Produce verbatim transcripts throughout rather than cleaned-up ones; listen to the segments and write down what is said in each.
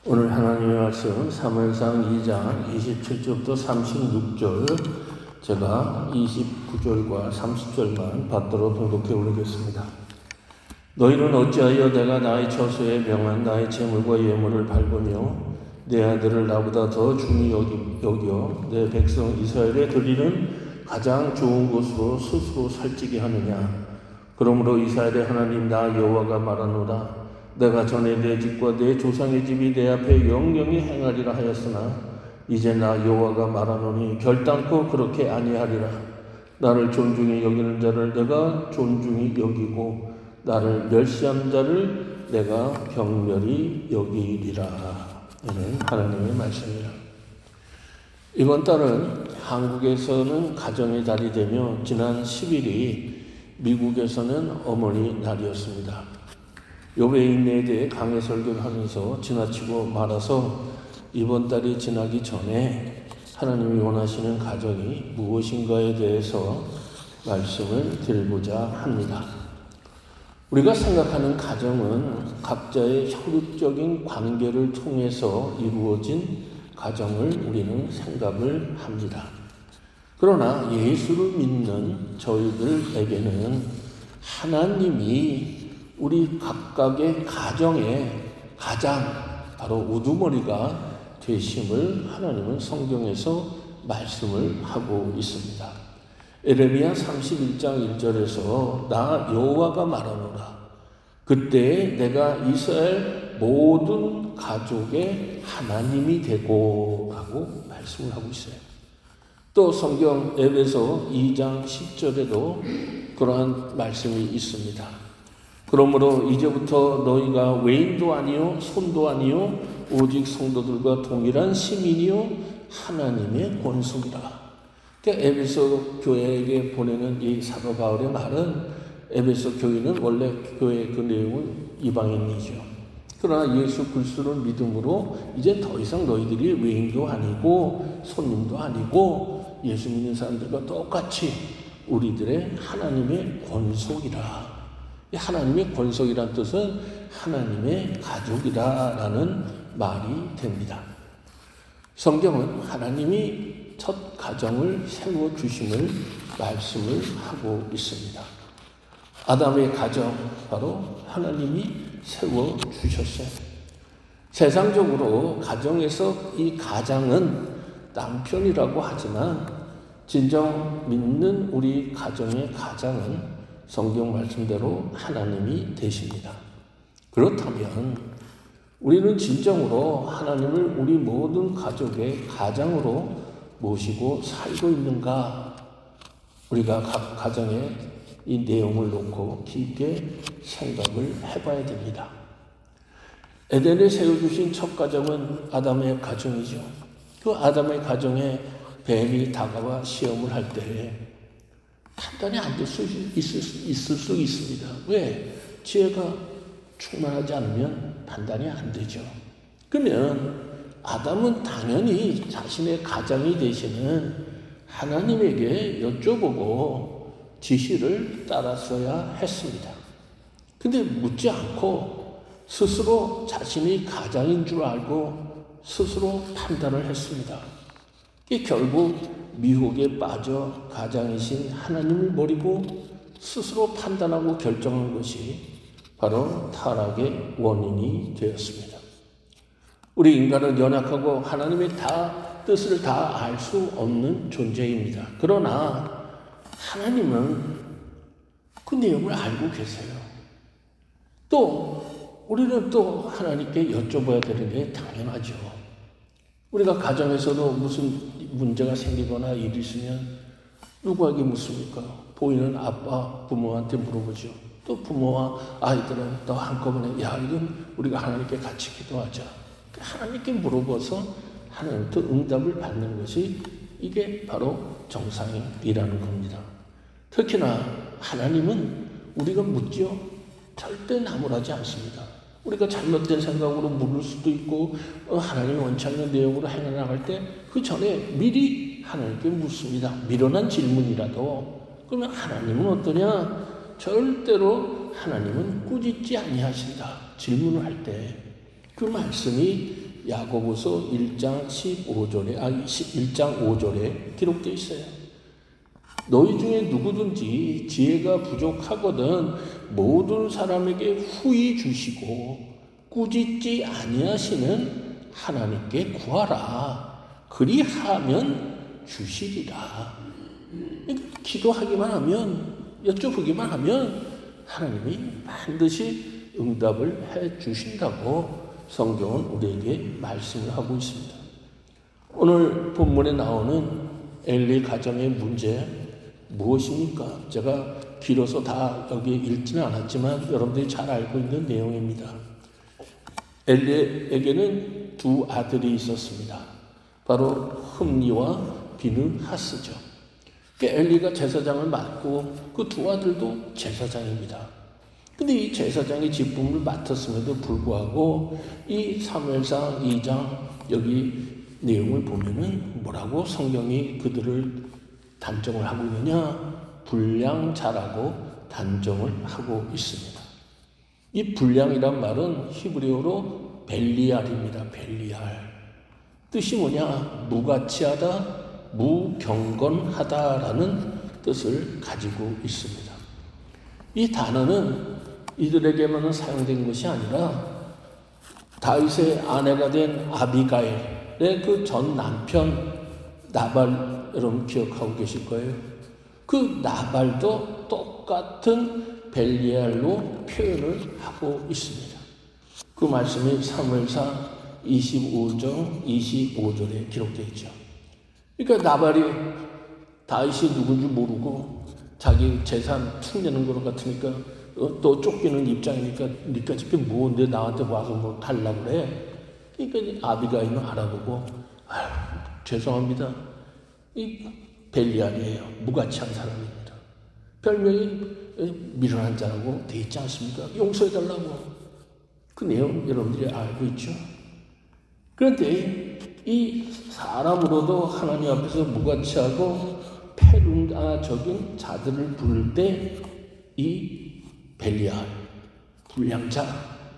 오늘 하나님의 말씀 사무엘상 이 장 이십칠 절부터 삼십육 절, 제가 이십구 절과 삼십 절만 받들어 봉독해 올리겠습니다. 너희는 어찌하여 내가 나의 처소에 명한 나의 재물과 예물을 밟으며 내 아들을 나보다 더 중히 여겨 내 백성 이스라엘에 드리는 가장 좋은 곳으로 스스로 살찌게 하느냐? 그러므로 이스라엘의 하나님 나 여호와가 말하노라. 내가 전에 내 집과 내 조상의 집이 내 앞에 영영히 행하리라 하였으나 이제 나 여호와가 말하노니 결단코 그렇게 아니하리라. 나를 존중히 여기는 자를 내가 존중히 여기고 나를 멸시하는 자를 내가 경멸히 여기리라. 이는 하나님의 말씀이라. 이번 달은 한국에서는 가정의 달이 되며 지난 십 일이 미국에서는 어머니 날이었습니다. 욥의 인내에 대해 강해 설교를 하면서 지나치고 말아서 이번 달이 지나기 전에 하나님이 원하시는 가정이 무엇인가에 대해서 말씀을 드리고자 합니다. 우리가 생각하는 가정은 각자의 혈육적인 관계를 통해서 이루어진 가정을 우리는 생각을 합니다. 그러나 예수를 믿는 저희들에게는 하나님이 우리 각각의 가정의 가장 바로 우두머리가 되심을 하나님은 성경에서 말씀을 하고 있습니다. 에레미야 삼십일 장 일 절에서 나 여호와가 말하노라. 그때 내가 이스라엘 모든 가족의 하나님이 되고 라고 말씀을 하고 있어요. 또 성경 에베소 이 장 십 절에도 그러한 말씀이 있습니다. 그러므로 이제부터 너희가 외인도 아니요 손도 아니요 오직 성도들과 동일한 시민이요 하나님의 권속이라. 그러니까 에베소 교회에게 보내는 이 사도 바울의 말은 에베소 교회는 원래 교회의 그 내용은 이방인이죠. 그러나 예수 그리스도를 믿음으로 이제 더 이상 너희들이 외인도 아니고 손님도 아니고 예수 믿는 사람들과 똑같이 우리들의 하나님의 권속이라. 하나님의 권속이란 뜻은 하나님의 가족이라는 말이 됩니다. 성경은 하나님이 첫 가정을 세워주심을 말씀을 하고 있습니다. 아담의 가정 바로 하나님이 세워주셨어요. 세상적으로 가정에서 이 가장은 남편이라고 하지만 진정 믿는 우리 가정의 가장은 성경 말씀대로 하나님이 되십니다. 그렇다면 우리는 진정으로 하나님을 우리 모든 가족의 가장으로 모시고 살고 있는가? 우리가 각 가정의 이 내용을 놓고 깊게 생각을 해봐야 됩니다. 에덴에 세워주신 첫 가정은 아담의 가정이죠. 그 아담의 가정에 뱀이 다가와 시험을 할 때 판단이 안 될 수 있을, 있을 수 있습니다. 왜? 지혜가 충만하지 않으면 판단이 안 되죠. 그러면 아담은 당연히 자신의 가장이 되시는 하나님에게 여쭤보고 지시를 따랐어야 했습니다. 근데 묻지 않고 스스로 자신이 가장인 줄 알고 스스로 판단을 했습니다. 이게 결국 미혹에 빠져 가장이신 하나님을 버리고 스스로 판단하고 결정한 것이 바로 타락의 원인이 되었습니다. 우리 인간은 연약하고 하나님의 다 뜻을 다 알 수 없는 존재입니다. 그러나 하나님은 그 내용을 알고 계세요. 또 우리는 또 하나님께 여쭤봐야 되는 게 당연하죠. 우리가 가정에서도 무슨 문제가 생기거나 일이 있으면 누구에게 묻습니까? 보이는 아빠, 부모한테 물어보죠. 또 부모와 아이들은 또 한꺼번에 야 이건 우리가 하나님께 같이 기도하자. 하나님께 물어봐서 하나님부터 응답을 받는 것이 이게 바로 정상이라는 겁니다. 특히나 하나님은 우리가 묻지요. 절대 나무라지 않습니다. 우리가 잘못된 생각으로 물을 수도 있고 하나님의 원치 않는 내용으로 행해나갈 때 그 전에 미리 하나님께 묻습니다. 미련한 질문이라도. 그러면 하나님은 어떠냐? 절대로 하나님은 꾸짖지 아니하신다. 질문을 할 때 그 말씀이 야고보서 일 장 십오 절에, 아, 일 장 오 절에 기록되어 있어요. 너희 중에 누구든지 지혜가 부족하거든 모든 사람에게 후히 주시고 꾸짖지 아니하시는 하나님께 구하라. 그리하면 주시리라. 기도하기만 하면, 여쭤보기만 하면 하나님이 반드시 응답을 해 주신다고 성경은 우리에게 말씀을 하고 있습니다. 오늘 본문에 나오는 엘리 가정의 문제 무엇입니까? 제가 길어서 다 여기 읽지는 않았지만 여러분들이 잘 알고 있는 내용입니다. 엘리에게는 두 아들이 있었습니다. 바로 흠니와 비느하스죠. 엘리가 제사장을 맡고 그 두 아들도 제사장입니다. 근데 이 제사장이 직분을 맡았음에도 불구하고 이 사무엘상 이 장 여기 내용을 보면은 뭐라고 성경이 그들을 단정을 하고 있느냐? 불량자라고 단정을 하고 있습니다. 이 불량이란 말은 히브리어로 벨리알입니다. 벨리알. 뜻이 뭐냐? 무가치하다, 무경건하다라는 뜻을 가지고 있습니다. 이 단어는 이들에게만 사용된 것이 아니라 다윗의 아내가 된 아비가일의 그 전 남편 나발, 여러분 기억하고 계실 거예요. 그 나발도 똑같은 벨리알로 표현을 하고 있습니다. 그 말씀이 사무엘상 이십오 장 이십오 절에 기록되어 있죠. 그러니까 나발이 다윗이 누군지 모르고 자기 재산 툭 내는 것 같으니까 어, 또 쫓기는 입장이니까 니까 집게 뭔데 나한테 와서 뭐 달라고 그래. 그러니까 아비가일은 알아보고 아유 죄송합니다. 이 벨리알이에요. 무가치한 사람입니다. 별명이 미련한 자라고 돼 있지 않습니까? 용서해달라고. 그 내용 여러분들이 알고 있죠. 그런데 이 사람으로도 하나님 앞에서 무가치하고 패륜적인 자들을 부를 때 이 벨리알, 불량자,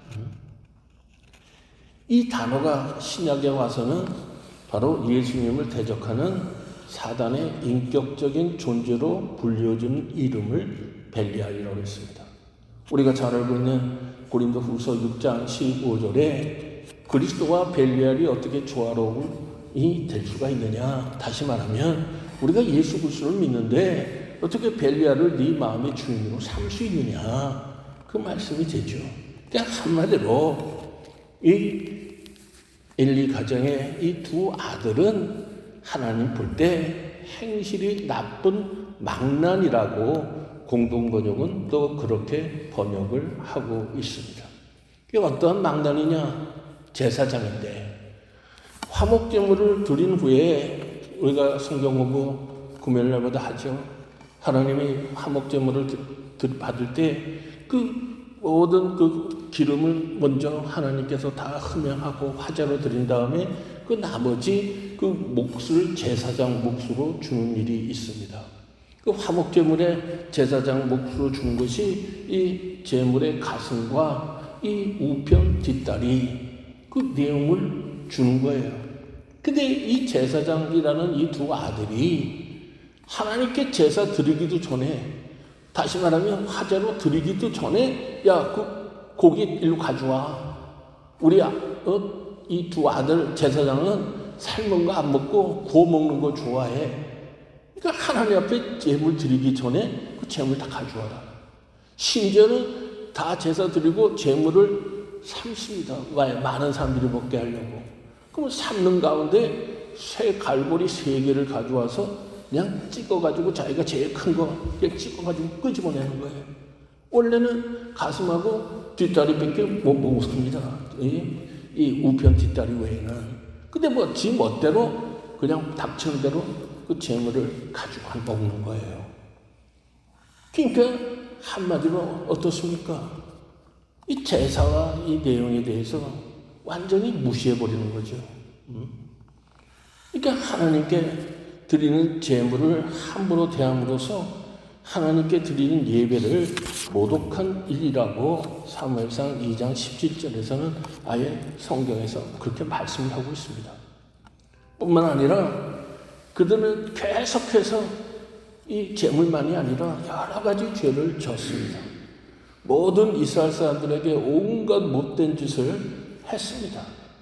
이 단어가 신약에 와서는 바로 예수님을 대적하는 사단의 인격적인 존재로 불려진 이름을 벨리알이라고 했습니다. 우리가 잘 알고 있는 고린도후서 육 장 십오 절에 그리스도와 벨리알이 어떻게 조화로움이 될 수가 있느냐. 다시 말하면 우리가 예수 그리스도를 믿는데 어떻게 벨리알을 네 마음의 주인으로 삼을 수 있느냐. 그 말씀이 되죠. 그러니까 한마디로 이 엘리 가정의 이 두 아들은 하나님 볼 때 행실이 나쁜 망난이라고 공동번역은 또 그렇게 번역을 하고 있습니다. 이게 어떠한 망난이냐? 제사장인데 화목제물을 드린 후에 우리가 성경 공부 금요일 날마다 하죠. 하나님이 화목제물을 받을 때 그 모든 그 기름을 먼저 하나님께서 다 흠양하고 화제로 드린 다음에 그 나머지 그 몫을 제사장 몫으로 주는 일이 있습니다. 그 화목제물에 제사장 몫으로 주는 것이 이 제물의 가슴과 이 우편 뒷다리 그 내용을 주는 거예요. 근데 이 제사장이라는 이 두 아들이 하나님께 제사 드리기도 전에, 다시 말하면 화제로 드리기도 전에 야, 그 고기 일로 가져와. 우리 어, 이 두 아들 제사장은 삶은 거 안 먹고 구워 먹는 거 좋아해. 그러니까 하나님 앞에 제물 드리기 전에 그 제물 다 가져와라. 심지어는 다 제사 드리고 제물을 삶습니다. 왜? 많은 사람들이 먹게 하려고. 그럼 삶는 가운데 새 갈고리 세 개를 가져와서 그냥 찍어가지고 자기가 제일 큰 거 그냥 찍어가지고 끄집어내는 거예요. 원래는 가슴하고 뒷다리밖에 못 먹습니다. 이, 이 우편 뒷다리 외에는. 근데 뭐 지 멋대로 그냥 닥치는 대로 그 재물을 가지고 먹는 거예요. 그러니까 한마디로 어떻습니까? 이 제사와 이 내용에 대해서 완전히 무시해버리는 거죠. 그러니까 하나님께 드리는 제물을 함부로 대함으로써 하나님께 드리는 예배를 모독한 일이라고 사무엘상 이 장 십칠 절에서는 아예 성경에서 그렇게 말씀을 하고 있습니다. 뿐만 아니라 그들은 계속해서 이 제물만이 아니라 여러 가지 죄를 졌습니다. 모든 이스라엘 사람들에게 온갖 못된 짓을 했습니다.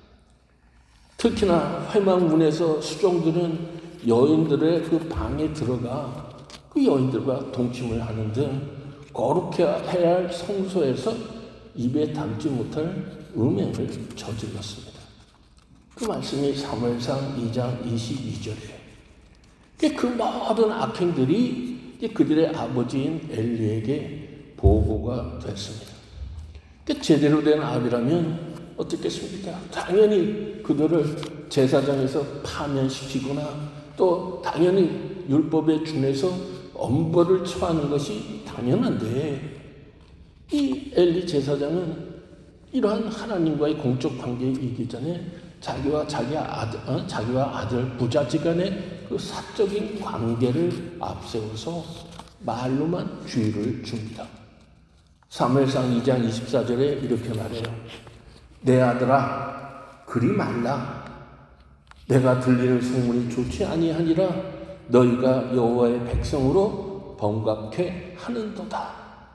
특히나 회막문에서 수종들은 여인들의 그 방에 들어가 그 여인들과 동침을 하는 등 거룩해 해야 할 성소에서 입에 담지 못할 음행을 저질렀습니다. 그 말씀이 사무엘상 이 장 이십이 절이에요. 그 모든 악행들이 그들의 아버지인 엘리에게 보고가 됐습니다. 제대로 된 아비라면 어떻겠습니까? 당연히 그들을 제사장에서 파면시키거나 또 당연히 율법에 준해서 엄벌을 처하는 것이 당연한데 이 엘리 제사장은 이러한 하나님과의 공적 관계에 이기 전에 자기와 자기 아들, 어? 자기와 아들 부자지간의 그 사적인 관계를 앞세워서 말로만 주의를 줍니다. 사무엘상 이 장 이십사 절에 이렇게 말해요. 내 아들아 그리 말라. 내가 들리는 소문이 좋지 아니하니라. 너희가 여호와의 백성으로 번각해 하는도다.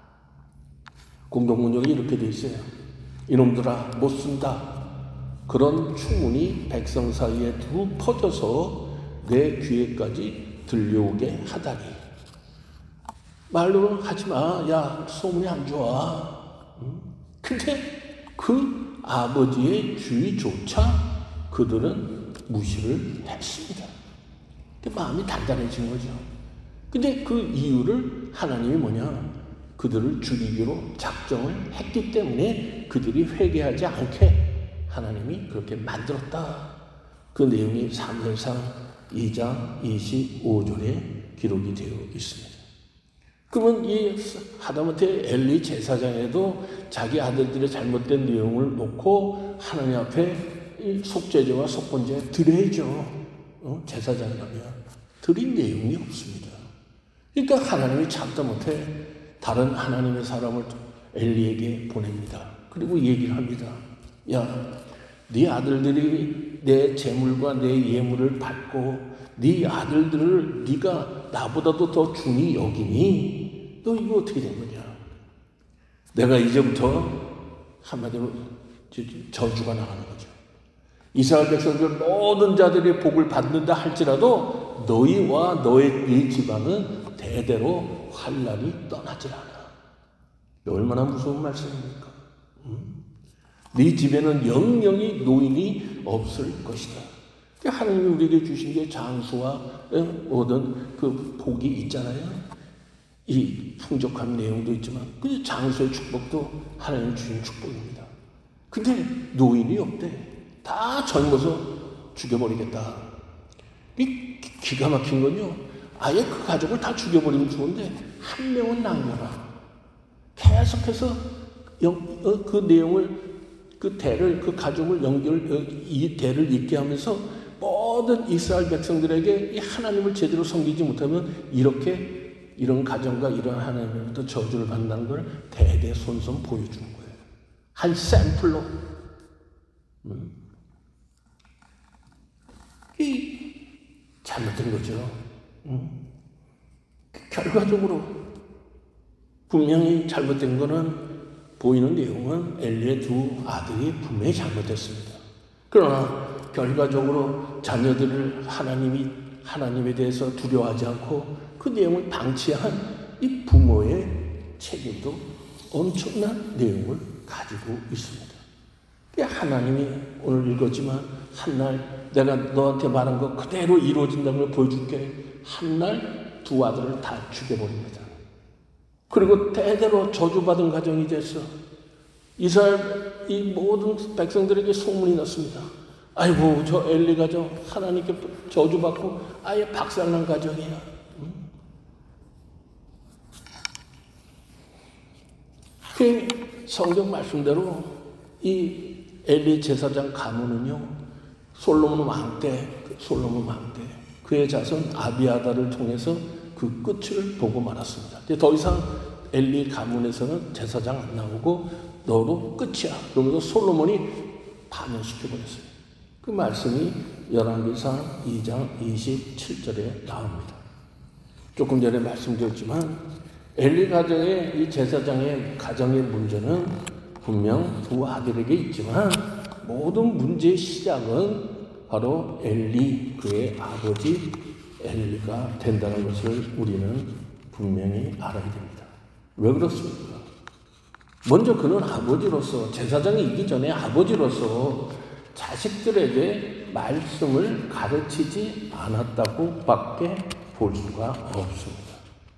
공동문역이 이렇게 돼 있어요. 이놈들아 못 쓴다. 그런 추문이 백성 사이에 두 퍼져서 내 귀에까지 들려오게 하다니. 말로는 하지마. 야 소문이 안 좋아. 근데 그 아버지의 주의조차 그들은 무시를 했습니다. 마음이 단단해진 거죠. 근데 그 이유를 하나님이 뭐냐? 그들을 죽이기로 작정을 했기 때문에 그들이 회개하지 않게 하나님이 그렇게 만들었다. 그 내용이 사무엘상 이 장 이십오 절에 기록이 되어 있습니다. 그러면 이 하다못해 엘리 제사장에도 자기 아들들의 잘못된 내용을 놓고 하나님 앞에 속죄제와 속번제 드려야죠. 어? 제사장이라면 드린 내용이 없습니다. 그러니까 하나님이 참다 못해 다른 하나님의 사람을 엘리에게 보냅니다. 그리고 얘기를 합니다. 야, 네 아들들이 내 재물과 내 예물을 받고 네 아들들을 네가 나보다도 더 중히 여기니 너 이거 어떻게 된 거냐? 내가 이제부터 한마디로 저주가 나가는 거죠. 이스라엘 백성들 모든 자들이 복을 받는다 할지라도 너희와 너의 네 집안은 대대로 환난이 떠나질 않아. 얼마나 무서운 말씀입니까? 음? 네 집에는 영영이 노인이 없을 것이다. 하나님이 우리에게 주신 게 장수와 모든 그 복이 있잖아요. 이 풍족한 내용도 있지만 그 장수의 축복도 하나님이 주신 축복입니다. 근데 노인이 없대. 다 젊어서 죽여버리겠다. 이 기가 막힌 건요. 아예 그 가족을 다 죽여버리면 좋은데 한 명은 남겨라. 계속해서 그 내용을 그 대를 그 가족을 연결 이 대를 잇게 하면서 모든 이스라엘 백성들에게 이 하나님을 제대로 섬기지 못하면 이렇게 이런 가정과 이런 하나님으로부터 저주를 받는다는 걸 대대손손 보여주는 거예요. 한 샘플로. 음. 이 잘못된 거죠. 음. 결과적으로 분명히 잘못된 거는 보이는 내용은 엘리의 두 아들이 분명히 잘못했습니다. 그러나 결과적으로 자녀들을 하나님이 하나님에 대해서 두려워하지 않고 그 내용을 방치한 이 부모의 책임도 엄청난 내용을 가지고 있습니다. 하나님이 오늘 읽었지만 한날 내가 너한테 말한 거 그대로 이루어진다는 걸 보여줄게. 한날 두 아들을 다 죽여버립니다. 그리고 대대로 저주받은 가정이 됐어. 이스라엘 이 모든 백성들에게 소문이 났습니다. 아이고 저 엘리 가정 하나님께 저주받고 아예 박살난 가정이야. 응? 그 성경 말씀대로 이 엘리 제사장 가문은요 솔로몬 왕 때 솔로몬 왕 때 그의 자손 아비아다를 통해서 그 끝을 보고 말았습니다. 이제 더 이상 엘리 가문에서는 제사장 안 나오고 너로 끝이야. 그러면서 솔로몬이 파면시켜버렸어요. 그 말씀이 열왕기상 이 장 이십칠 절에 나옵니다. 조금 전에 말씀드렸지만 엘리 가정의 이 제사장의 가정의 문제는 분명 두 아들에게 있지만 모든 문제의 시작은 바로 엘리, 그의 아버지 엘리가 된다는 것을 우리는 분명히 알아야 됩니다. 왜 그렇습니까? 먼저 그는 아버지로서, 제사장이 있기 전에 아버지로서 자식들에게 말씀을 가르치지 않았다고 밖에 볼 수가 없습니다.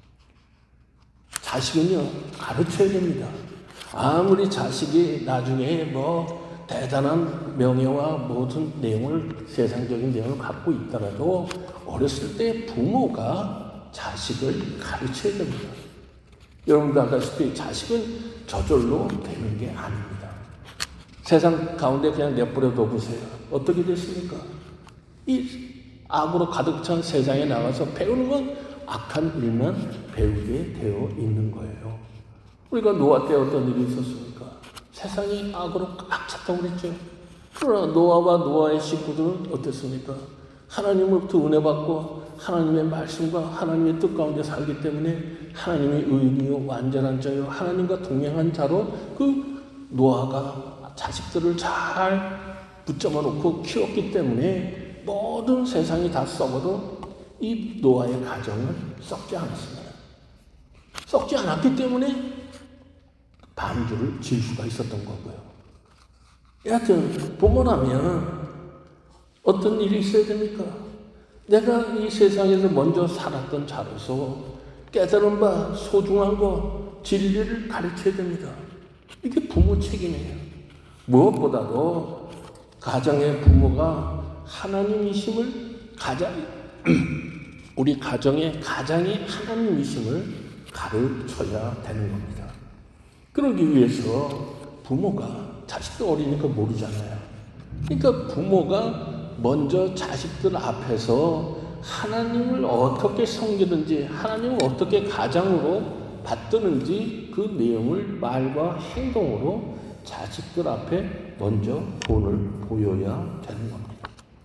자식은요, 가르쳐야 됩니다. 아무리 자식이 나중에 뭐 대단한 명예와 모든 내용을, 세상적인 내용을 갖고 있더라도 어렸을 때 부모가 자식을 가르쳐야 됩니다. 여러분도 아다시피 자식은 저절로 되는 게 아닙니다. 세상 가운데 그냥 내버려둬 보세요. 어떻게 됐습니까? 이 악으로 가득 찬 세상에 나가서 배우는 건 악한 일만 배우게 되어 있는 거예요. 우리가 노아 때 어떤 일이 있었습니까? 세상이 악으로 꽉 찼다고 그랬죠. 그러나 노아와 노아의 식구들은 어땠습니까? 하나님으로부터 은혜 받고 하나님의 말씀과 하나님의 뜻 가운데 살기 때문에 하나님의 의인이요 완전한 자요 하나님과 동행한 자로 그 노아가 자식들을 잘 붙잡아 놓고 키웠기 때문에 모든 세상이 다 썩어도 이 노아의 가정은 썩지 않았습니다. 썩지 않았기 때문에 반주를 질 수가 있었던 거고요. 여하튼 부모라면 어떤 일이 있어야 됩니까? 내가 이 세상에서 먼저 살았던 자로서 깨달은 바 소중한 거 진리를 가르쳐야 됩니다. 이게 부모 책임이에요. 무엇보다도 가정의 부모가 하나님이심을 가장 우리 가정의 가장이 하나님이심을 가르쳐야 되는 겁니다. 그러기 위해서 부모가 자식도 어리니까 모르잖아요. 그러니까 부모가 먼저 자식들 앞에서 하나님을 어떻게 섬기든지 하나님을 어떻게 가장으로 받드는지 그 내용을 말과 행동으로 자식들 앞에 먼저 본을 보여야 되는 겁니다.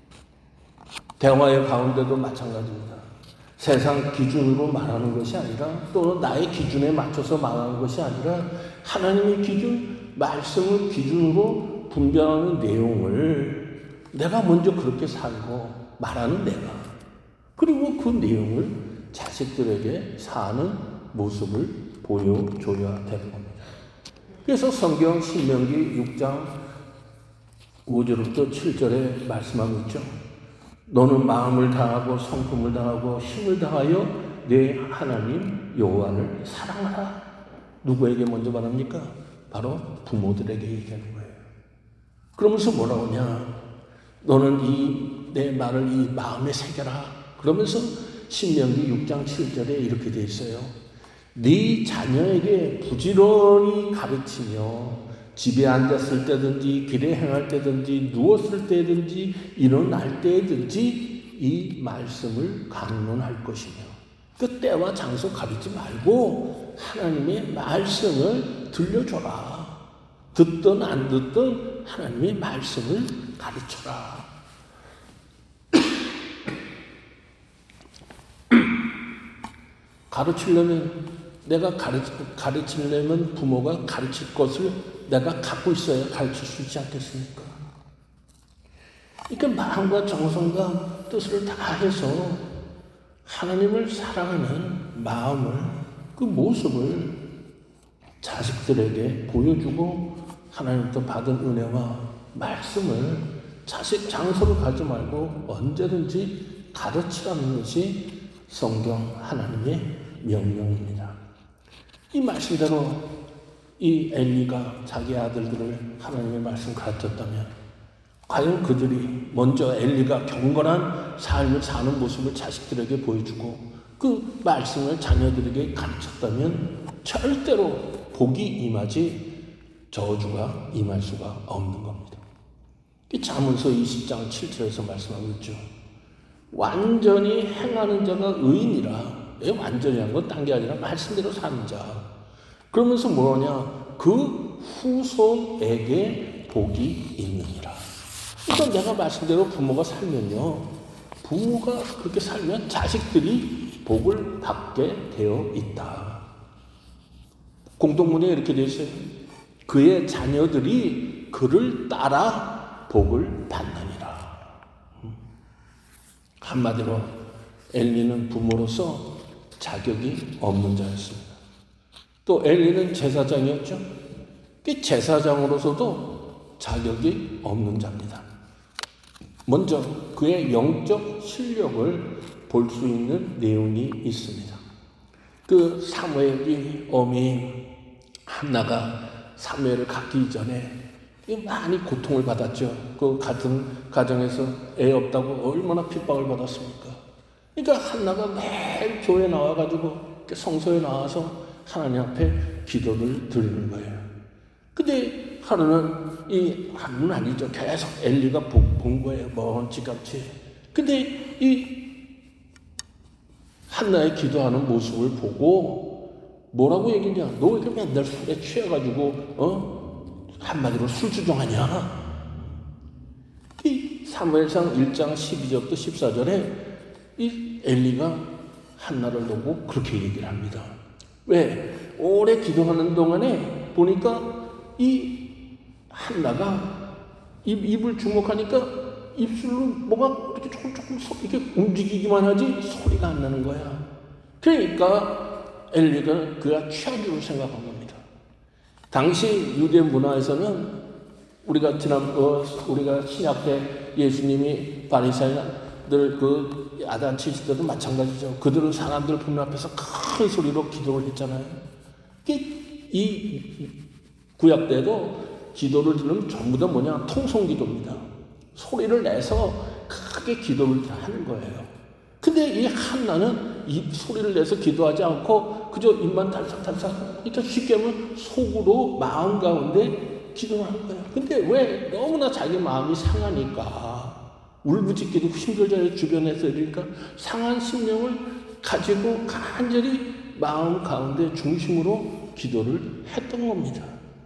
대화의 가운데도 마찬가지입니다. 세상 기준으로 말하는 것이 아니라 또는 나의 기준에 맞춰서 말하는 것이 아니라 하나님의 기준, 말씀을 기준으로 분별하는 내용을 내가 먼저 그렇게 살고 말하는 내가 그리고 그 내용을 자식들에게 사는 모습을 보여줘야 되는 겁니다. 그래서 성경 신명기 육 장 오 절부터 칠 절에 말씀하고 있죠. 너는 마음을 다하고 성품을 다하고 힘을 다하여 내 하나님 여호와를 사랑하라. 누구에게 먼저 말합니까? 바로 부모들에게 얘기하는 거예요. 그러면서 뭐라고 하냐? 너는 이 내 말을 이 마음에 새겨라. 그러면서 신명기 육 장 칠 절에 이렇게 돼 있어요. 네 자녀에게 부지런히 가르치며 집에 앉았을 때든지 길에 행할 때든지 누웠을 때든지 일어날 때든지 이 말씀을 강론할 것이며 그 때와 장소 가리지 말고 하나님의 말씀을 들려줘라. 듣든 안 듣든 하나님의 말씀을 가르쳐라. 가르치려면 내가 가르치, 가르치려면 부모가 가르칠 것을 내가 갖고 있어야 가르칠 수 있지 않겠습니까? 그러니까 마음과 정성과 뜻을 다해서 하나님을 사랑하는 마음을 그 모습을 자식들에게 보여주고 하나님부터 받은 은혜와 말씀을 자식 장소를 가지 말고 언제든지 가르치라는 것이 성경 하나님의 명령입니다. 이 말씀대로 이 엘리가 자기 아들들을 하나님의 말씀 가르쳤다면 과연 그들이 먼저 엘리가 경건한 삶을 사는 모습을 자식들에게 보여주고 그 말씀을 자녀들에게 가르쳤다면 절대로 복이 임하지 저주가 임할 수가 없는 겁니다. 잠언서 이십 장 칠 절에서 말씀하고 있죠. 완전히 행하는 자가 의인이라 완전히 한 건 딴 게 아니라 말씀대로 사는 자. 그러면서 뭐냐? 그 후손에게 복이 있느니라. 그러니까 내가 말씀대로 부모가 살면요, 부모가 그렇게 살면 자식들이 복을 받게 되어 있다. 공동문에 이렇게 되어 있어요. 그의 자녀들이 그를 따라 복을 받느니라. 한마디로 엘리는 부모로서 자격이 없는 자였습니다. 또 엘리는 제사장이었죠. 그 제사장으로서도 자격이 없는 자입니다. 먼저 그의 영적 실력을 볼 수 있는 내용이 있습니다. 그 사무엘이 어미 한나가 사무엘을 갖기 전에 많이 고통을 받았죠. 그 같은 가정에서 애 없다고 얼마나 핍박을 받았습니까? 그러니까 한나가 매일 교회에 나와가지고 성소에 나와서 하나님 앞에 기도를 드리는 거예요. 근데 하루는 이 하루는 아니죠. 계속 엘리가 본 거예요. 먼지같이. 근데 이 한나의 기도하는 모습을 보고 뭐라고 얘기냐? 너 왜 이렇게 맨날 술에 취해가지고 어? 한마디로 술주정하냐? 이 사무엘상 일 장 십이 절부터 십사 절에 이 엘리가 한나를 보고 그렇게 얘기를 합니다. 왜? 오래 기도하는 동안에 보니까 이 한나가 입, 입을 주목하니까 입술로 뭐가 이렇게 조금 조금 이렇게 움직이기만 하지 소리가 안 나는 거야. 그러니까 엘리가 그가 취한 줄 생각한 겁니다. 당시 유대 문화에서는 우리가 지난 어, 우리가 신약 때 예수님이 바리새인들 그 야단치시들도 마찬가지죠. 그들은 사람들 보는 앞에서 큰 소리로 기도를 했잖아요. 이 구약 때도 기도를 드리면 전부 다 뭐냐? 통성기도입니다. 소리를 내서 크게 기도를 하는 거예요. 근데 이 한나는 이 소리를 내서 기도하지 않고 그저 입만 달싹달싹, 그러니까 쉽게 하면 속으로 마음 가운데 기도를 하는 거예요. 근데 왜? 너무나 자기 마음이 상하니까 울부짖기도 힘들잖아요. 주변에서. 그러니까 상한 심령을 가지고 간절히 마음 가운데 중심으로 기도를 했던 겁니다.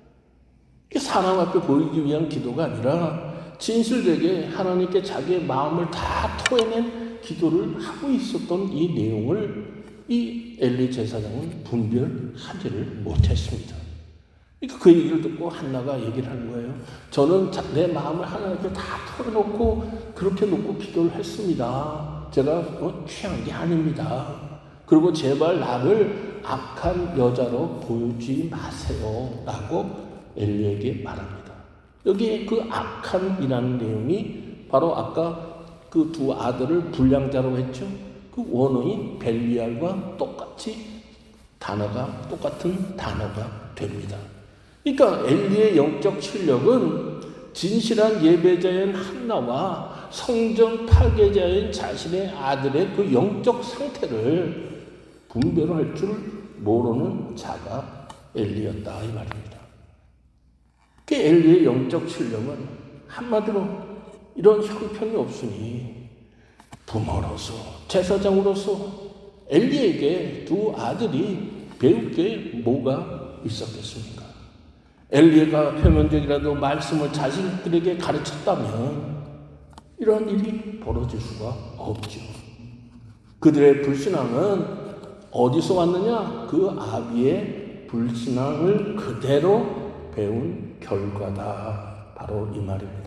사람 앞에 보이기 위한 기도가 아니라 진실되게 하나님께 자기의 마음을 다 토해낸 기도를 하고 있었던 이 내용을 이 엘리 제사장은 분별하지를 못했습니다. 그러니까 그 얘기를 듣고 한나가 얘기를 하는 거예요. 저는 내 마음을 하나님께 다 털어놓고 그렇게 놓고 기도를 했습니다. 제가 어, 취한 게 아닙니다. 그리고 제발 나를 악한 여자로 보이지 마세요. 라고 엘리에게 말합니다. 여기에 그 악한이라는 내용이 바로 아까 그 두 아들을 불량자로 했죠. 그 원어인 벨리알과 똑같이 단어가 똑같은 단어가 됩니다. 그러니까 엘리의 영적 실력은 진실한 예배자인 한나와 성전 파괴자인 자신의 아들의 그 영적 상태를 분별할 줄 모르는 자가 엘리였다 이 말입니다. 그 엘리의 영적 실력은 한마디로 이런 형편이 없으니 부모로서 제사장으로서 엘리에게 두 아들이 배울 게 뭐가 있었겠습니까? 엘리가 표면적이라도 말씀을 자신들에게 가르쳤다면 이런 일이 벌어질 수가 없죠. 그들의 불신앙은 어디서 왔느냐? 그 아비의 불신앙을 그대로 배운 결과다. 바로 이 말입니다.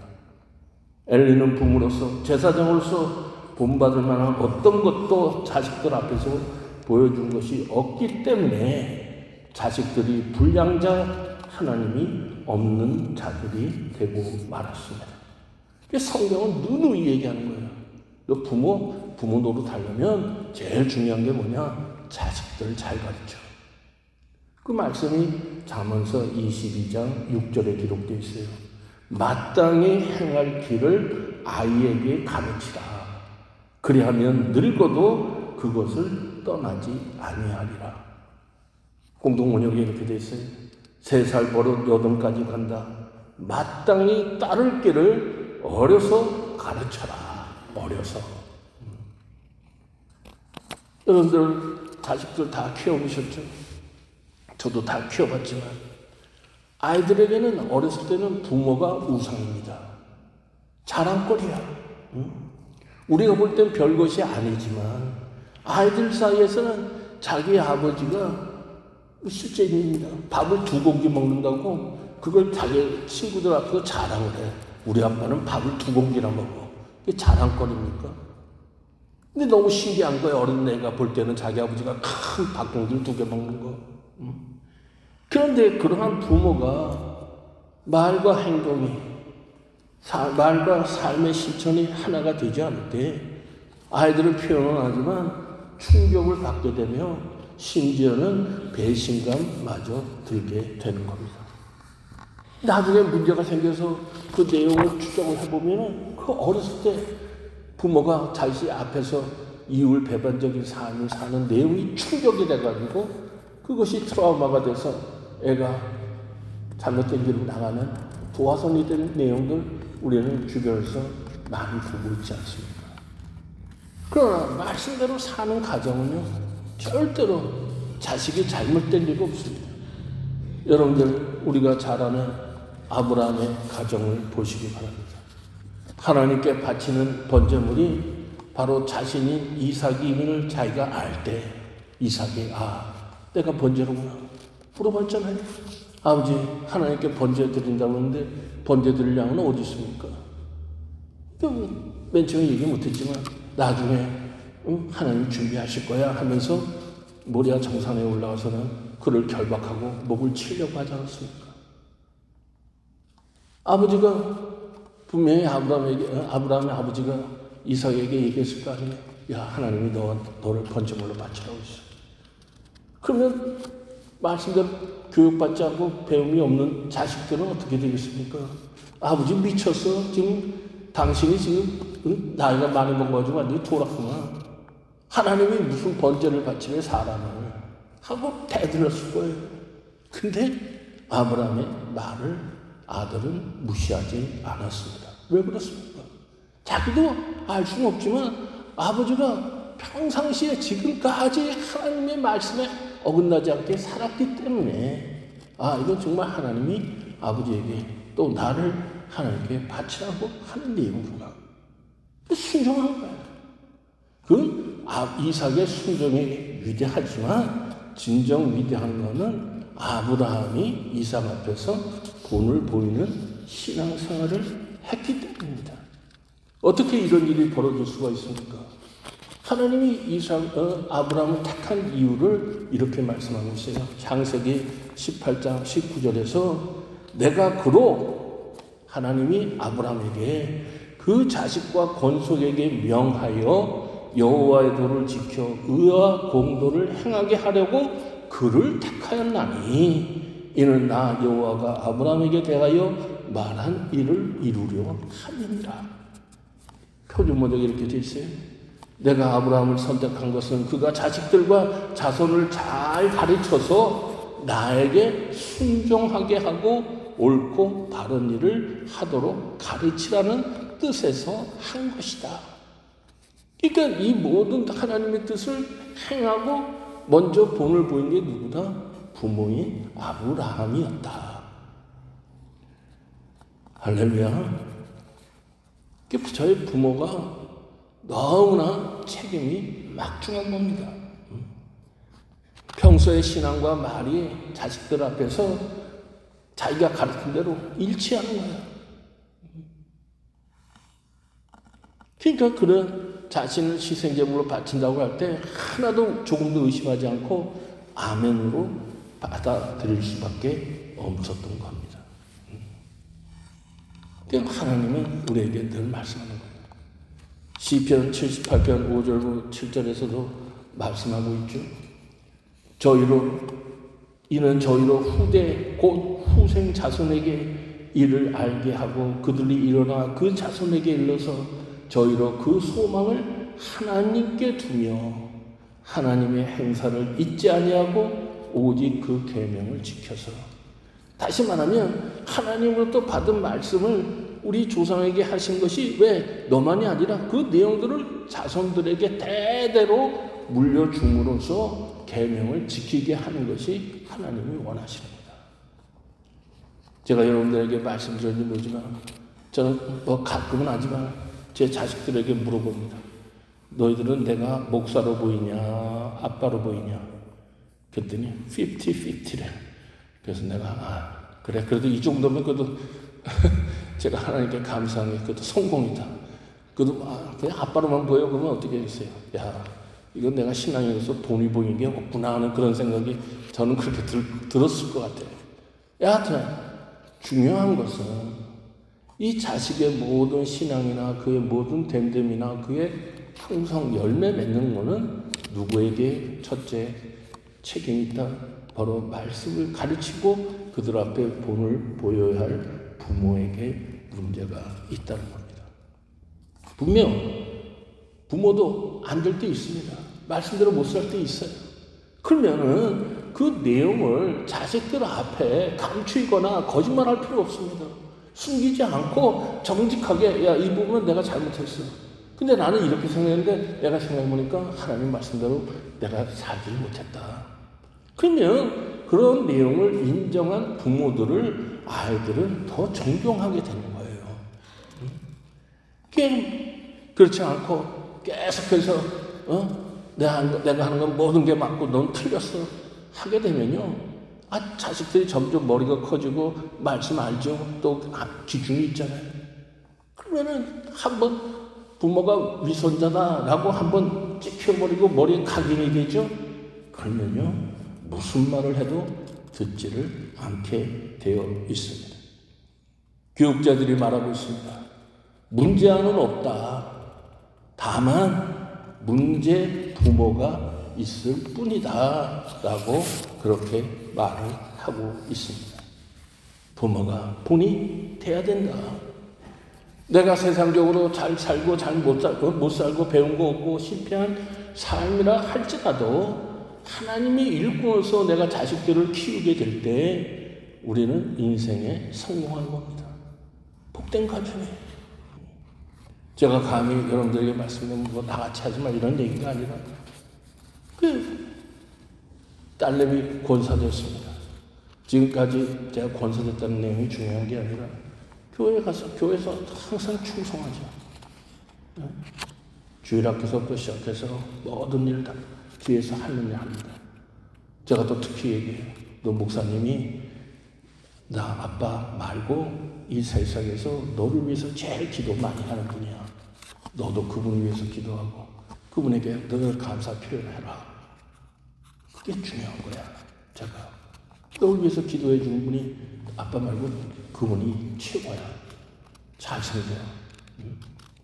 엘리는 부모로서 제사장으로서 본받을 만한 어떤 것도 자식들 앞에서 보여준 것이 없기 때문에 자식들이 불량자, 하나님이 없는 자들이 되고 말았습니다. 성경은 누누이 얘기하는 거예요. 너 부모, 부모 노릇하려면 제일 중요한 게 뭐냐? 자식들 잘 가르쳐. 그 말씀이 잠언서 이십이 장 육 절에 기록되어 있어요. 마땅히 행할 길을 아이에게 가르치라. 그리하면 늙어도 그것을 떠나지 아니하리라. 공동번역에 이렇게 되어 있어요. 세 살 버릇 여든까지 간다. 마땅히 따를 길을 어려서 가르쳐라. 어려서. 여러분들 자식들 다 키워보셨죠? 저도 다 키워봤지만 아이들에게는 어렸을 때는 부모가 우상입니다. 자랑거리야. 응? 우리가 볼 땐 별것이 아니지만 아이들 사이에서는 자기 아버지가 실제입니다. 밥을 두 공기 먹는다고 그걸 자기 친구들 앞에서 자랑을 해. 우리 아빠는 밥을 두 공기나 먹어. 이게 자랑거리입니까? 근데 너무 신기한 거예요. 어린 애가 볼 때는 자기 아버지가 큰 밥공기를 두 개 먹는 거. 음. 그런데 그러한 부모가 말과 행동이, 사, 말과 삶의 실천이 하나가 되지 않을 때 아이들은 표현은 하지만 충격을 받게 되며 심지어는 배신감마저 들게 되는 겁니다. 나중에 문제가 생겨서 그 내용을 추정을 해보면 그 어렸을 때 부모가 자식 앞에서 이율배반적인 삶을 사는 내용이 충격이 돼가지고 그것이 트라우마가 돼서 애가 잘못된 길을 나가는 도화선이 되는 내용들 우리는 주변에서 많이 보고 있지 않습니까? 그러나 말씀대로 사는 가정은요 절대로 자식이 잘못된 리가 없습니다. 여러분들 우리가 잘 아는 아브라함의 가정을 보시기 바랍니다. 하나님께 바치는 번제물이 바로 자신인 이삭임을 자기가 알 때 이삭이 아 내가 번제로구나 물어봤잖아요. 아버지 하나님께 번제 드린다고 하는데 번제 드릴 양은 어디 있습니까? 맨 처음에 얘기 못했지만 나중에 응, 하나님 준비하실 거야 하면서 모리아 정상에 올라가서는 그를 결박하고 목을 치려고 하지 않았습니까? 아버지가 분명히 아브라함에게, 아브라함의 아버지가 이삭에게 얘기했을 거 아니에요. 야, 하나님이 너와 너를 번제물로 바치라고 했어. 그러면 말씀대로 교육받지 않고 배움이 없는 자식들은 어떻게 되겠습니까? 아버지 미쳤어. 지금 당신이 지금 응? 나이가 많이 먹어가지고 완전히 돌았구나. 하나님이 무슨 번제를 바치래 사람을 하고 대들었을 거예요. 근데 아브라함의 말을 아들은 무시하지 않았습니다. 왜 그렇습니까? 자기도 알 수는 없지만 아버지가 평상시에 지금까지 하나님의 말씀에 어긋나지 않게 살았기 때문에 아 이건 정말 하나님이 아버지에게 또 나를 하나님께 바치라고 하는 내용이구나. 순종한 거예요. 그 이삭의 순종이 위대하지만 진정 위대한 것은 아브라함이 이삭 앞에서 본을 보이는 신앙생활을 했기 때문입니다. 어떻게 이런 일이 벌어질 수가 있습니까? 하나님이 이삭, 어, 아브라함을 택한 이유를 이렇게 말씀하고 있어요. 창세기 십팔 장 십구 절에서 내가 그로 하나님이 아브라함에게 그 자식과 권속에게 명하여 여호와의 도를 지켜 의와 공도를 행하게 하려고 그를 택하였나니 이는 나 여호와가 아브라함에게 대하여 말한 일을 이루려 함이니라. 표준문역에 이렇게 되어 있어요. 내가 아브라함을 선택한 것은 그가 자식들과 자손을 잘 가르쳐서 나에게 순종하게 하고 옳고 바른 일을 하도록 가르치라는 뜻에서 한 것이다. 그러니까 이 모든 하나님의 뜻을 행하고 먼저 본을 보인 게 누구다? 부모인 아브라함이었다. 할렐루야. 저희 부모가 너무나 책임이 막중한 겁니다. 평소의 신앙과 말이 자식들 앞에서 자기가 가르친 대로 일치하는 거야. 그러니까 그런 자신을 희생제물로 바친다고 할 때 하나도 조금도 의심하지 않고 아멘으로 받아들일 수밖에 없었던 겁니다. 그러니까 하나님은 우리에게 늘 말씀하는 거예요. 시편 칠십팔 편 오 절 칠 절에서도 말씀하고 있죠. 저희로 이는 저희로 후대 곧 후생 자손에게 이를 알게 하고 그들이 일어나 그 자손에게 일러서 저희로 그 소망을 하나님께 두며 하나님의 행사를 잊지 아니하고 오직 그 계명을 지켜서 다시 말하면 하나님으로부터 받은 말씀을 우리 조상에게 하신 것이 왜 너만이 아니라 그 내용들을 자손들에게 대대로 물려줌으로써 계명을 지키게 하는 것이 하나님이 원하십니다. 제가 여러분들에게 말씀드렸는지 모르지만 저는 뭐 가끔은 하지만 제 자식들에게 물어봅니다. 너희들은 내가 목사로 보이냐 아빠로 보이냐? 그랬더니 피프티 피프티래. 그래서 내가 아 그래 그래도 이 정도면 그래도 제가 하나님께 감사한 게 그래도 성공이다. 그래도 아, 그냥 아빠로만 보여 그러면 어떻게 하겠어요? 야 이건 내가 신앙에서 돈이 보이는 게 없구나 하는 그런 생각이 저는 그렇게 들, 들었을 것 같아요. 여하튼 중요한 것은 이 자식의 모든 신앙이나 그의 모든 됨됨이나 그의 풍성 열매 맺는 것은 누구에게 첫째 책임이 있다. 바로 말씀을 가르치고 그들 앞에 본을 보여야 할 부모에게 문제가 있다는 겁니다. 분명 부모도 안 될 때 있습니다. 말씀대로 못 살 때 있어요. 그러면은 그 내용을 자식들 앞에 감추거나 거짓말할 필요 없습니다. 숨기지 않고 정직하게 야, 이 부분은 내가 잘못했어. 근데 나는 이렇게 생각했는데 내가 생각해보니까 하나님 말씀대로 내가 살지 못했다. 그러면 그런 내용을 인정한 부모들을 아이들은 더 존경하게 되는 거예요. 그게 그렇지 않고 계속해서 어? 내가 하는, 내가 하는 건 모든 게 맞고 넌 틀렸어 하게 되면요, 아 자식들이 점점 머리가 커지고 말씀 알죠? 또 기준이 있잖아요. 그러면은 한번 부모가 위선자다라고 한번 찍혀버리고 머리에 각인이 되죠. 그러면요 무슨 말을 해도 듣지를 않게 되어 있습니다. 교육자들이 말하고 있습니다. 문제아는 없다. 다만 문제 부모가 있을 뿐이다 라고 그렇게 말을 하고 있습니다. 부모가 본이 돼야 된다. 내가 세상적으로 잘 살고 잘 못 살고 못 살고 배운 거 없고 실패한 삶이라 할지라도 하나님이 일꾼으로서 내가 자식들을 키우게 될 때 우리는 인생에 성공한 겁니다. 복된 가정이에요. 제가 감히 여러분들에게 말씀드리면 뭐 나같이 하지 마 이런 얘기가 아니라 그 딸내미 권사됐습니다. 지금까지 제가 권사됐다는 내용이 중요한 게 아니라 교회 가서 교회에서 항상 충성하죠. 주일학교서부터 시작해서 모든 일 다 뒤에서 하는 일 합니다. 제가 또 특히 얘기해요. 너 목사님이 나 아빠 말고 이 세상에서 너를 위해서 제일 기도 많이 하는 분이야. 너도 그분을 위해서 기도하고 그분에게 늘 감사 표현해라. 그게 중요한 거야. 제가 너를 위해서 기도해 주는 분이 아빠 말고 그분이 최고야. 잘 생겨. 응?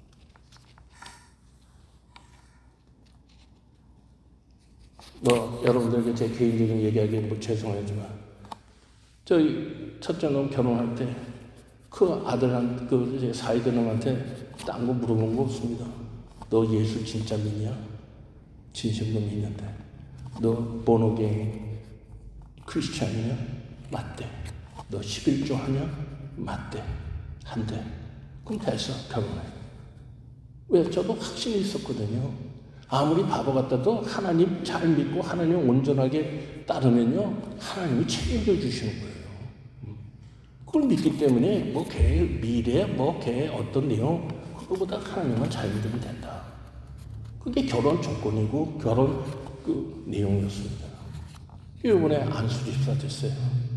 뭐 여러분들에게 제 개인적인 얘기하기 뭐 죄송하지만 저희 첫째 놈 결혼할 때 그 아들한 그 이제 사이드 놈한테 딴 거 물어본 거 없습니다. 너 예수 진짜 믿냐? 진심으로 믿는데. 너 본어게인 크리스찬이냐? 맞대. 너 십일조 하냐? 맞대. 한대. 그럼 됐어. 결혼해. 왜? 저도 확신이 있었거든요. 아무리 바보 같아도 하나님 잘 믿고 하나님 온전하게 따르면요 하나님이 책임져 주시는 거예요. 그걸 믿기 때문에 뭐 걔 미래 뭐 걔 어떤 내용 그거보다 하나님만 잘 믿으면 된다. 그게 결혼 조건이고 결혼 그 내용이었습니다. 이번에 안수 집사 됐어요.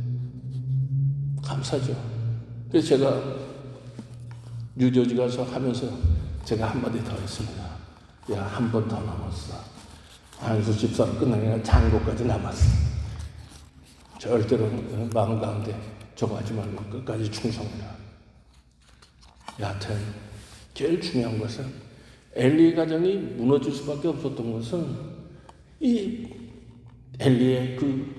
감사죠. 그래서 제가 뉴저지 가서 하면서 제가 한마디 더 했습니다. 야, 한 번 더 남았어. 안수 집사 끝나니까 장고까지 남았어. 절대로 마음 가운데 저거 하지 말고 끝까지 충성해라. 여하튼 제일 중요한 것은 엘리 가정이 무너질 수밖에 없었던 것은 이 엘리의 그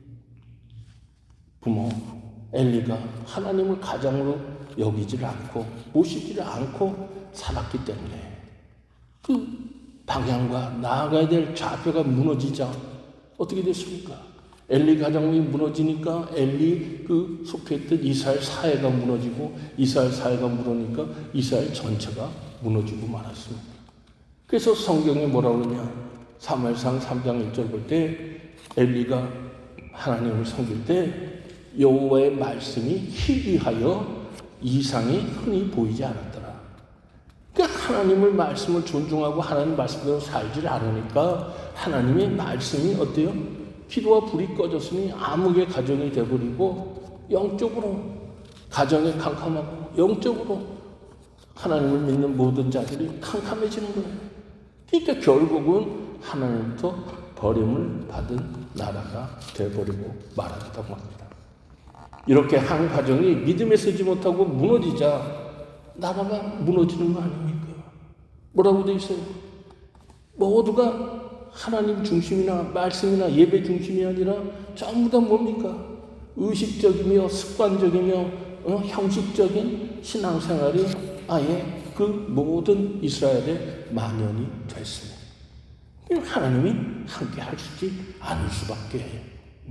부모 엘리가 하나님을 가장으로 여기지를 않고 모시지를 않고 살았기 때문에 그 방향과 나아가야 될 좌표가 무너지자 어떻게 됐습니까? 엘리 가정이 무너지니까 엘리 그 속했던 이스라엘 사회가 무너지고 이스라엘 사회가 무너지니까 이스라엘 전체가 무너지고 말았습니다. 그래서 성경에 뭐라고 그러냐? 사무엘상 삼 장 일 절 볼 때 엘리가 하나님을 섬길 때 여호와의 말씀이 희귀하여 이상이 흔히 보이지 않았더라. 그러니까 하나님의 말씀을 존중하고 하나님 말씀대로 살지 않으니까 하나님의 말씀이 어때요? 기도와 불이 꺼졌으니 암흑의 가정이 되어버리고 영적으로 가정에 캄캄하고 영적으로 하나님을 믿는 모든 자들이 캄캄해지는 거예요. 그러니까 결국은 하나님부터 버림을 받은 나라가 되어버리고 말았다고 합니다. 이렇게 한 가정이 믿음에 서지 못하고 무너지자 나라가 무너지는 거 아닙니까? 뭐라고 돼 있어요? 모두가 하나님 중심이나 말씀이나 예배 중심이 아니라 전부 다 뭡니까? 의식적이며 습관적이며 어? 형식적인 신앙생활이 아예 그 모든 이스라엘의 만연이 됐습니다. 하나님이 함께 하시지 않을 수밖에 해요.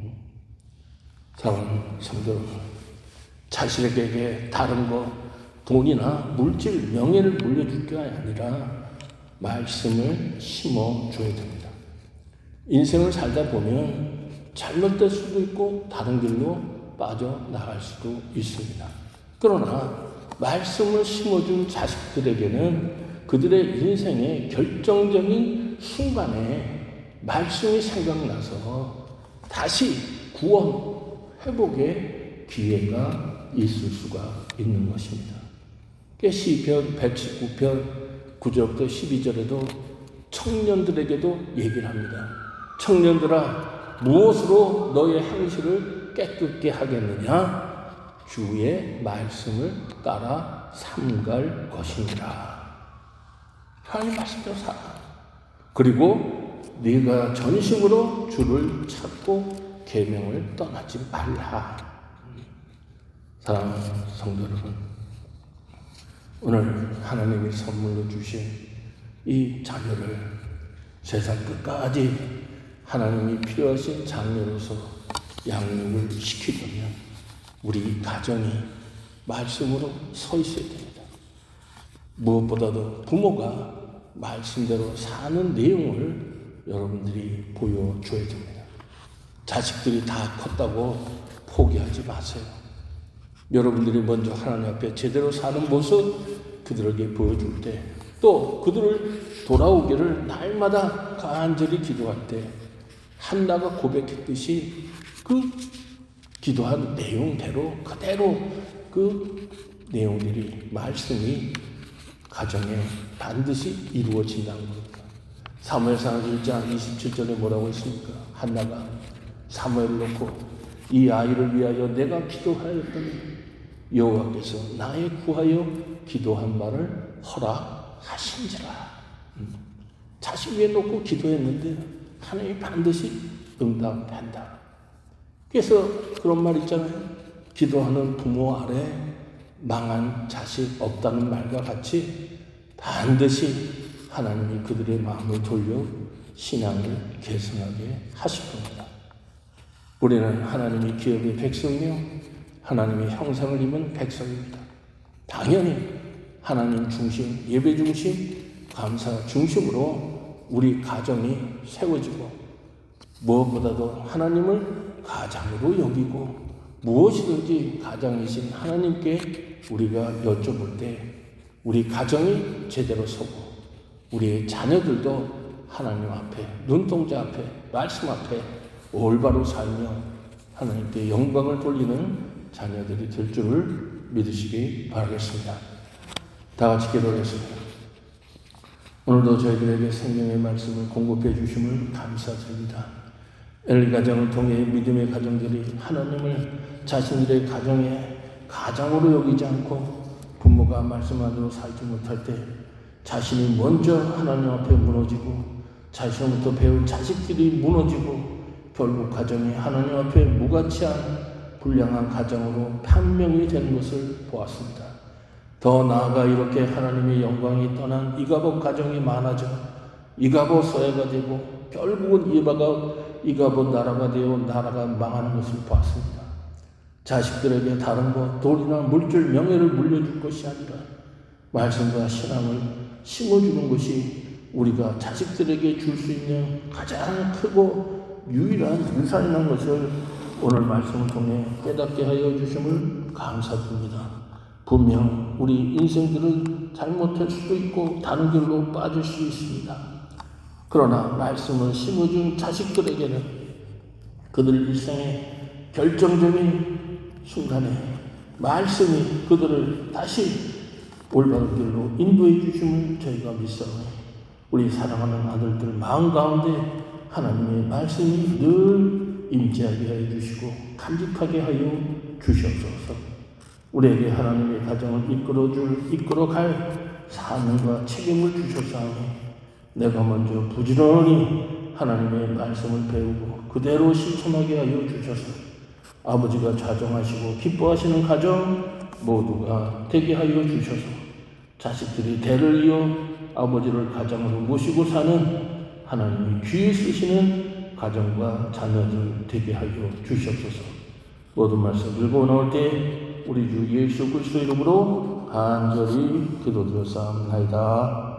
사랑하는 성도 여러분, 자신에게 다른 거, 돈이나 물질, 명예를 물려줄 게 아니라 말씀을 심어줘야 됩니다. 인생을 살다 보면 잘못될 수도 있고 다른 길로 빠져나갈 수도 있습니다. 그러나 말씀을 심어준 자식들에게는 그들의 인생의 결정적인 순간에 말씀이 생각나서 다시 구원, 회복의 기회가 있을 수가 있는 것입니다. 시편 백십구 편 구 절부터 십이 절에도 청년들에게도 얘기를 합니다. 청년들아, 무엇으로 너의 행실을 깨끗게 하겠느냐? 주의 말씀을 따라 삼갈 것이니라. 하나님 말씀대로 살아. 그리고 네가 전심으로 주를 찾고 계명을 떠나지 말라. 사랑하는 성도 여러분, 오늘 하나님이 선물로 주신 이 자녀를 세상 끝까지 하나님이 필요하신 장녀로서 양육을 시키려면 우리 가정이 말씀으로 서 있어야 됩니다. 무엇보다도 부모가 말씀대로 사는 내용을 여러분들이 보여줘야 됩니다. 자식들이 다 컸다고 포기하지 마세요. 여러분들이 먼저 하나님 앞에 제대로 사는 모습 그들에게 보여줄 때, 또 그들을 돌아오기를 날마다 간절히 기도할 때 한나가 고백했듯이 그 기도한 내용대로 그대로 그 내용들이 말씀이 가정에 반드시 이루어진다는 겁니다. 사무엘상 일 장 이십칠 절에 뭐라고 했습니까? 한나가 사무엘을 놓고 이 아이를 위하여 내가 기도하였더니 여호와께서 나의 구하여 기도한 말을 허락하신지라. 음. 자식 위에 놓고 기도했는데 하나님이 반드시 응답한다. 그래서 그런 말 있잖아요. 기도하는 부모 아래 망한 자식 없다는 말과 같이 반드시 하나님이 그들의 마음을 돌려 신앙을 계승하게 하실 겁니다. 우리는 하나님의 기업의 백성이며 하나님의 형상을 입은 백성입니다. 당연히 하나님 중심, 예배 중심, 감사 중심으로 우리 가정이 세워지고 무엇보다도 하나님을 가장으로 여기고 무엇이든지 가장이신 하나님께 우리가 여쭤볼 때 우리 가정이 제대로 서고 우리의 자녀들도 하나님 앞에, 눈동자 앞에, 말씀 앞에 올바로 살며 하나님께 영광을 돌리는 자녀들이 될 줄을 믿으시기 바라겠습니다. 다 같이 기도하겠습니다. 오늘도 저희들에게 생명의 말씀을 공급해 주심을 감사드립니다. 엘리 가정을 통해 믿음의 가정들이 하나님을 자신들의 가정에 가장으로 여기지 않고 부모가 말씀만으로 살지 못할 때 자신이 먼저 하나님 앞에 무너지고 자신부터 배운 자식들이 무너지고 결국 가정이 하나님 앞에 무가치한 불량한 가정으로 판명이 된 것을 보았습니다. 더 나아가 이렇게 하나님의 영광이 떠난 이가봇 가정이 많아져 이가봇 서해가 되고 결국은 이바가 이가봇 나라가 되어 나라가 망하는 것을 보았습니다. 자식들에게 다른 것, 돈이나 물질, 명예를 물려줄 것이 아니라 말씀과 신앙을 심어주는 것이 우리가 자식들에게 줄 수 있는 가장 크고 유일한 유산이라는 것을 오늘 말씀을 통해 깨닫게 하여 주심을 감사드립니다. 분명 우리 인생들은 잘못할 수도 있고 다른 길로 빠질 수 있습니다. 그러나 말씀을 심어준 자식들에게는 그들 일생의 결정적인 순간에 말씀이 그들을 다시 올바른 길로 인도해 주심을 저희가 믿사오니 우리 사랑하는 아들들 마음 가운데 하나님의 말씀이 늘 임재하게 하여 주시고 간직하게 하여 주시옵소서. 우리에게 하나님의 가정을 이끌어줄 이끌어갈 사명과 책임을 주셨사오니 내가 먼저 부지런히 하나님의 말씀을 배우고 그대로 실천하게 하여 주셔서 아버지가 자정하시고 기뻐하시는 가정 모두가 되게 하여 주셔서 자식들이 대를 이어 아버지를 가정으로 모시고 사는 하나님이 귀히 쓰시는 가정과 자녀들 되게 하여 주시옵소서. 모든 말씀 들고 나올 때 우리 주 예수 그리스도 이름으로 간절히 기도드렸사옵나이다.